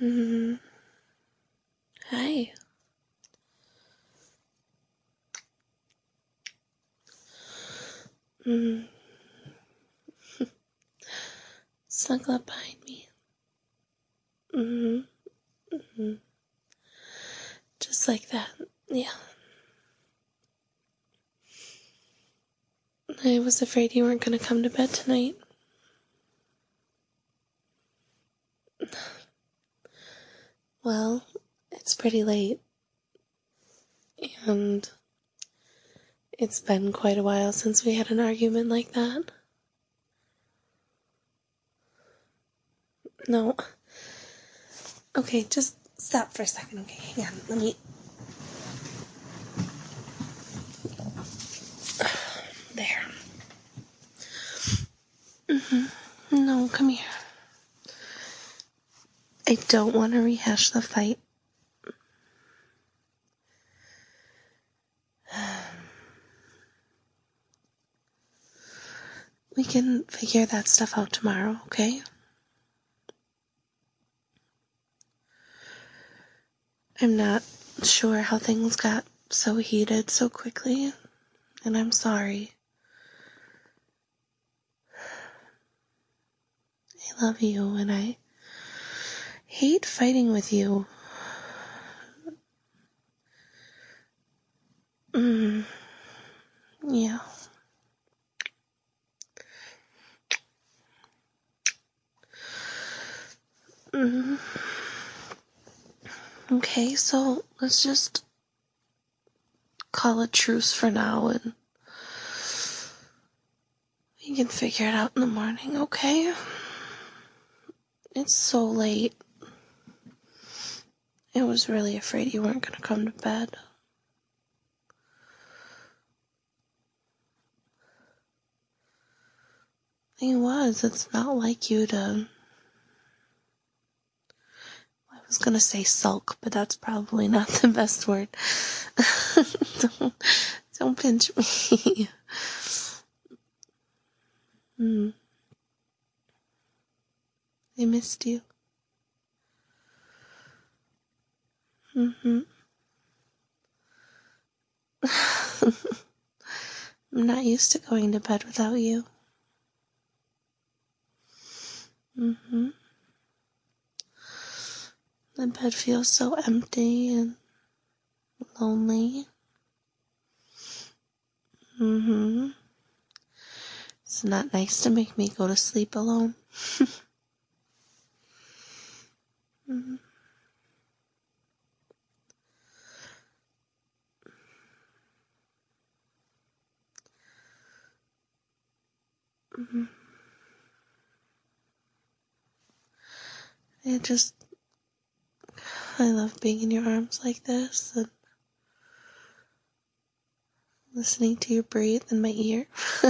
Mm-hmm. Hi. Mm-hmm. Snuggle up behind me. Mm-hmm. Mm-hmm. Just like that. Yeah. I was afraid you weren't going to come to bed tonight. Well, it's pretty late. And it's been quite a while since we had an argument like that. No. Okay, just stop for a second. Okay, hang on. Let me... There. Mm-hmm. No, come here. I don't want to rehash the fight. We can figure that stuff out tomorrow, okay? I'm not sure how things got so heated so quickly, and I'm sorry. I love you, and I hate fighting with you. Yeah. Mm. Okay, so let's just call a truce for now, and we can figure it out in the morning, okay? It's so late. I was really afraid you weren't going to come to bed. I was. It's not like you to... I was going to say sulk, but that's probably not the best word. don't pinch me. I missed you. Mm-hmm. I'm not used to going to bed without you. Mm-hmm. The bed feels so empty and lonely. Mm-hmm. It's not nice to make me go to sleep alone. Mm-hmm. Mm-hmm. I love being in your arms like this and listening to you breathe in my ear.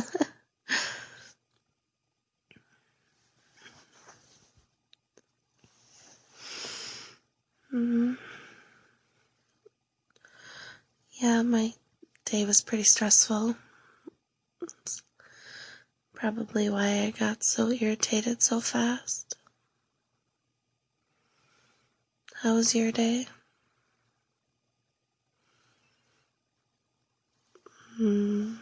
Mm-hmm. Yeah, my day was pretty stressful. That's probably why I got so irritated so fast. How was your day? Hmm.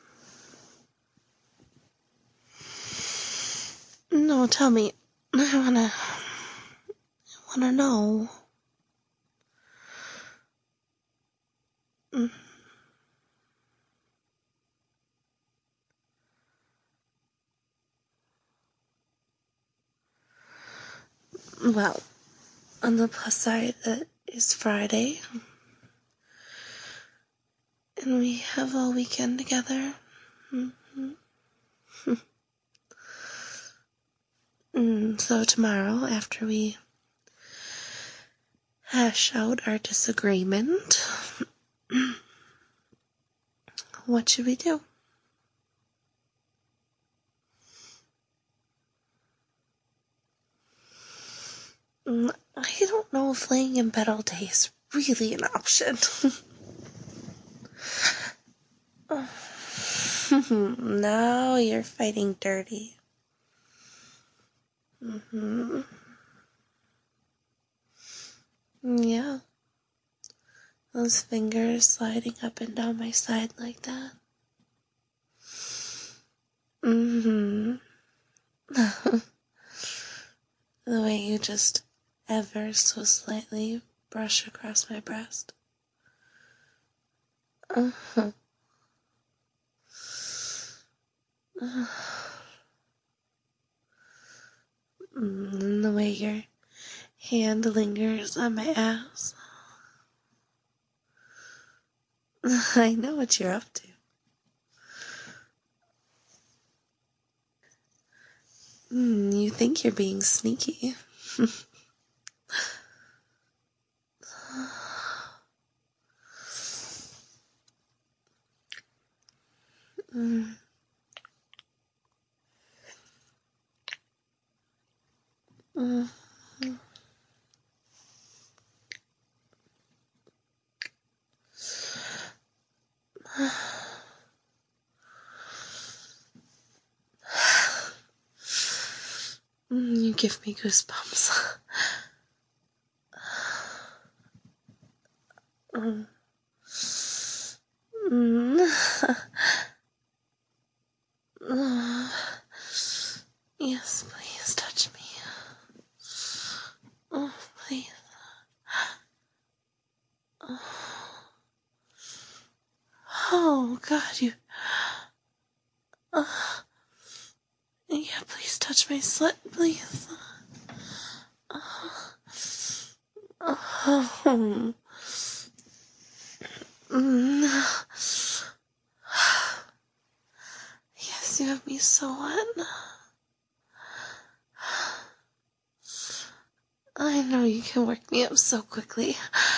No, tell me. I wanna know. Mm. Well, on the plus side, it is Friday, and we have all weekend together. Mm-hmm. So tomorrow, after we hash out our disagreement, what should we do? I don't know if laying in bed all day is really an option. Now you're fighting dirty. Mm-hmm. Yeah. Those fingers sliding up and down my side like that. Mm-hmm. The way you just ever so slightly brush across my breast. Uh-huh. And the way your hand lingers on my ass. I know what you're up to. You think you're being sneaky. mm. Mm. You give me goosebumps. mm. Yes, please touch me. Oh, please. Oh, God, you. Yeah, please touch my slit, please. Oh. Yes, you have me so wet. I know you can work me up so quickly.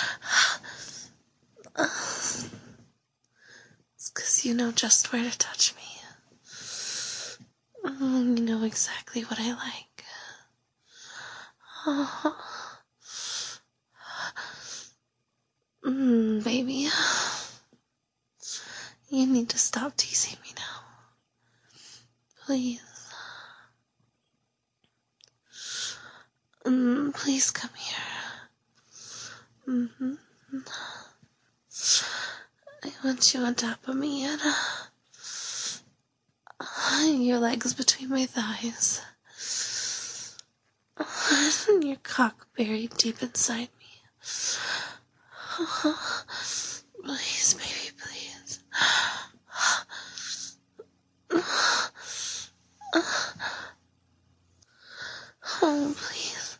It's because you know just where to touch me. You know exactly what I like. Baby. You need to stop teasing me now. Please. Please come here. I want you on top of me and your legs between my thighs. And your cock buried deep inside me. Please, baby, please. Oh, please.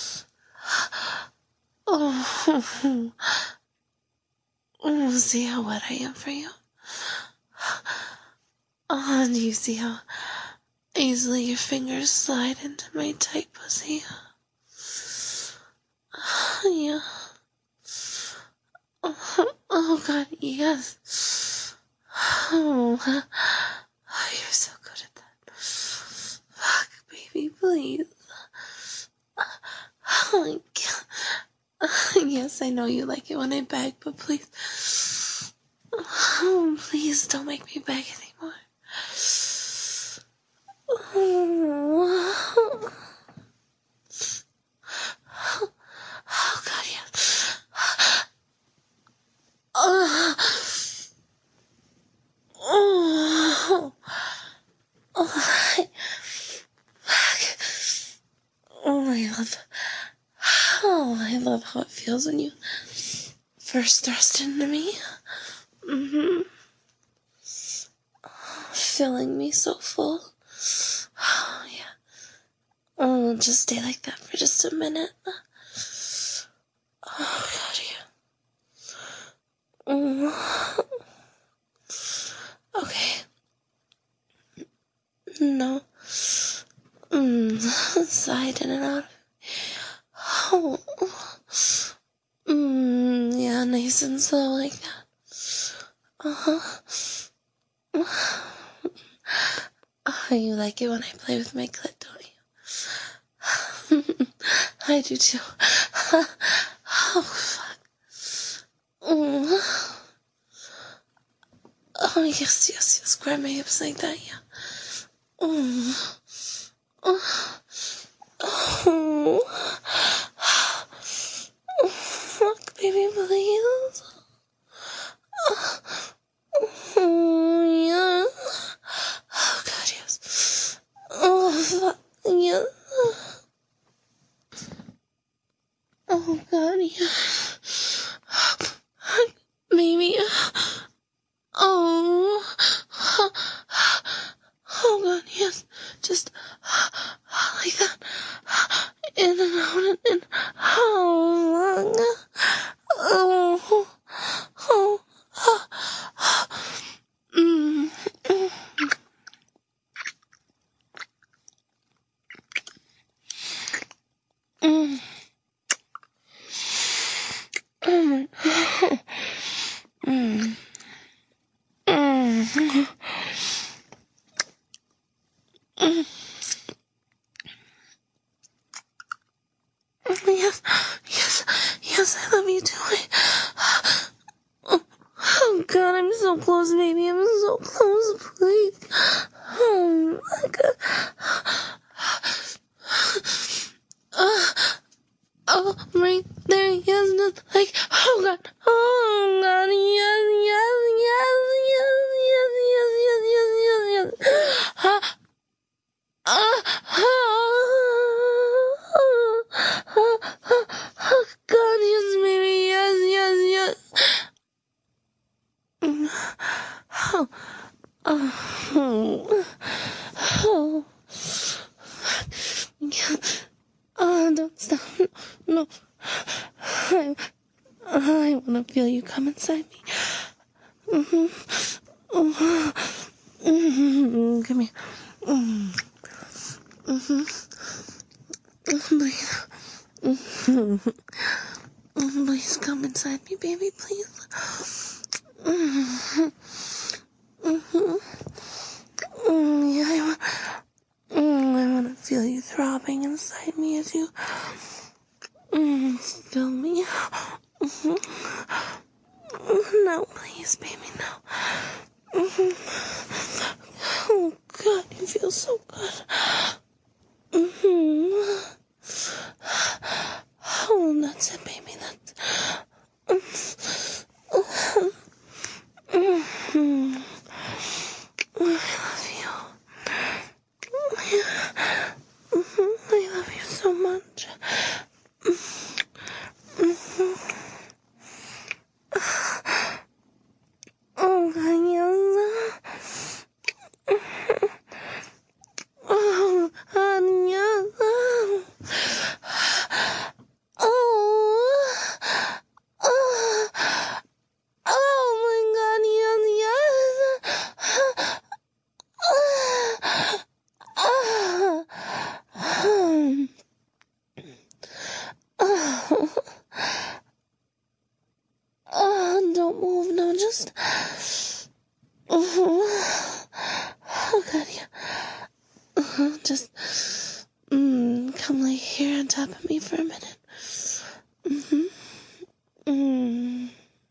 Oh, see how wet I am for you? Oh, and you see how easily your fingers slide into my tight pussy? Yeah. Oh, God, yes. Oh, you're so good at that. Fuck, baby, please. Oh, my God. Yes, I know you like it when I beg, but please. Oh, please don't make me beg anymore. Oh, God, yes. Oh, oh, oh, oh, I love how it feels when you first thrust into me. Filling me so full. Oh, yeah. Oh, just stay like that for just a minute. Oh, God, yeah. Okay. No. Side in and out. Oh. Yeah, nice and slow like that. Uh-huh. Oh, you like it when I play with my clit, don't you? I do too. Oh, fuck. Oh, yes. Grab my hips like that, yeah. Oh. Oh. Baby, please. Oh, yeah. Oh, God, yes. Oh, fuck, yeah. Oh, God, yeah. Baby. Oh. Oh, God, yes. Just like that. In and out and in. Oh, oh, oh, mm, mm, mm, mm, mm, mm, yes, yes, yes, I love you too. Oh, God, I'm so close, baby. I'm so close, please. Oh, my God. Oh, right there, yes, no, like, oh, God, yes, yes, yes, yes, yes, yes, yes, yes, yes. God, yes, baby, yes, yes, yes. Oh, oh, oh. Don't stop. No. I want to feel you come inside me. Mm-hmm. Mm-hmm. Come here. Mm-hmm. Please. Mm-hmm. Please come inside me, baby, please. Mm-hmm. Mm-hmm. Yeah, I want to feel you throbbing inside me as you feel me. Mm-hmm. No, please, baby, no. Mm-hmm. Oh, God, you feel so good. Mm-hmm. Oh, that's it, baby, that's... Mm-hmm. I love you. I love you so much. Oh, God, yes. Oh, honey, yes. Oh, oh, oh, my God, yes, yes. Don't move, no, just... Oh, God, yeah. Just, come lay here on top of me for a minute. Mm-hmm. Mm.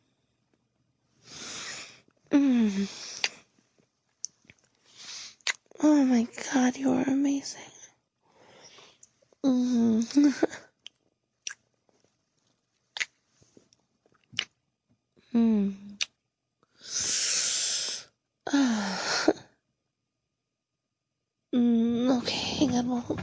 Mm. Oh, my God, you are amazing. Mm-hmm. Mm. Okay, hang on, well...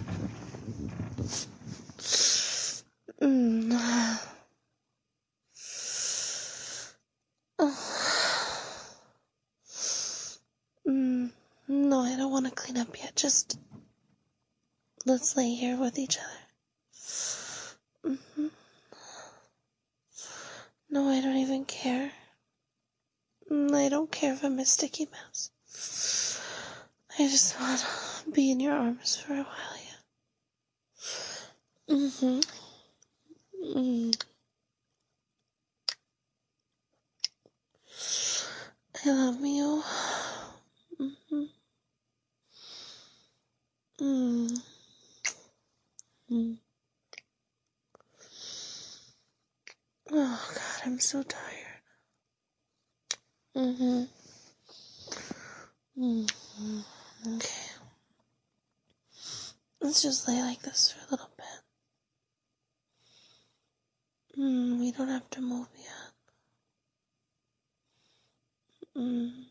No, I don't want to clean up yet. Just let's lay here with each other. No, I don't even care. I don't care if I'm a sticky mouse. I just want to be in your arms for a while, yeah. Mm-hmm. I love you. Mm-hmm. Oh, God, I'm so tired. Okay. Let's just lay like this for a little bit. We don't have to move. Mm.